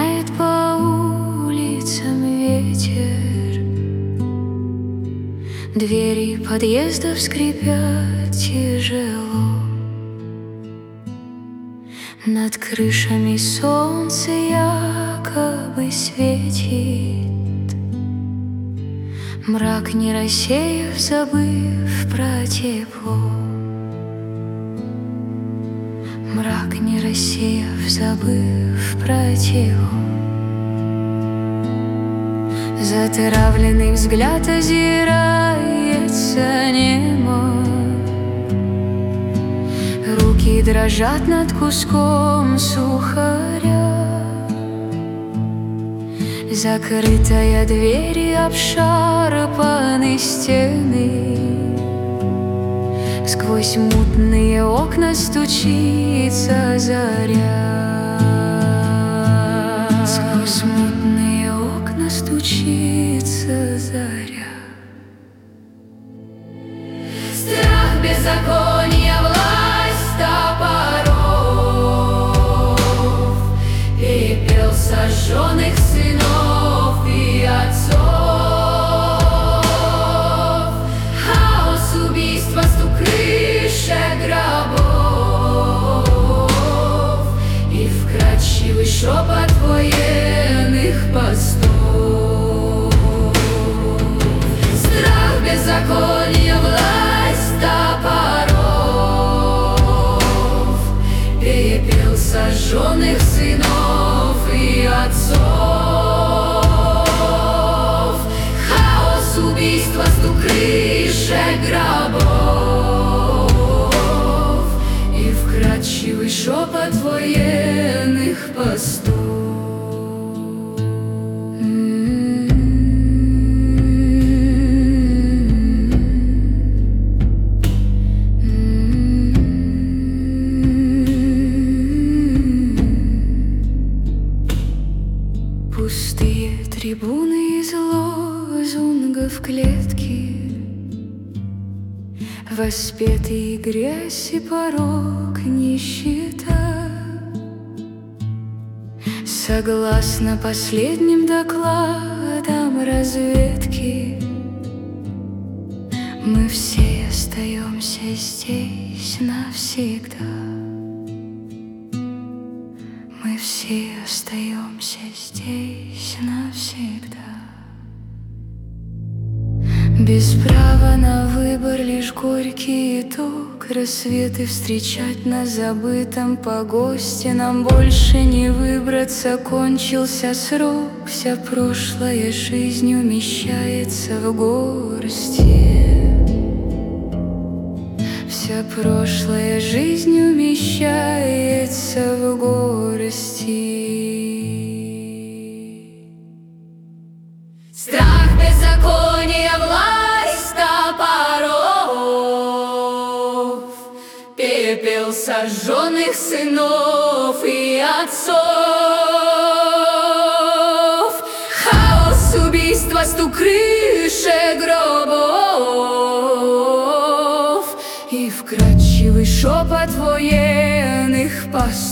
гоняет по улицам ветер, двери подъездов скрипят тяжело. Над крышами солнце якобы светит, мрак не рассеяв, забыв про тепло. Мрак не рассеяв, забыв про тепло. Затравленный взгляд озирается немо, руки дрожат над куском сухаря. Закрытая дверь и обшарпаны стены, сквозь мутные окна стучится заря. Сквозь мутные окна стучится заря. Страх беззакония, власть топоров, пепел сожженных сынов и отцов, хаос, убийства, стук крышек гробов и вкрадчивый шепот военных постов. Страх беззакония, власть топоров, пепел сожженных сынов и отцов, хаос, убийства, стук крышек гробов и вкрадчивый шепот военных постов. Пустые трибуны из лозунгов клетки, воспетые грязь и порок, нищета. Согласно последним докладам разведки, мы все остаемся здесь навсегда. Мы все остаемся здесь навсегда. Без права на выбор, лишь горький итог. Рассветы встречать на забытом погосте. Нам больше не выбраться, кончился срок. Вся прошлая жизнь умещается в горсти. Вся прошлая жизнь умещается в горсти. Страх беззакония, власть топоров, пепел сожженных сынов и отцов, хаос, убийства, стук крышек гробов и вкрадчивый шепот военных постов.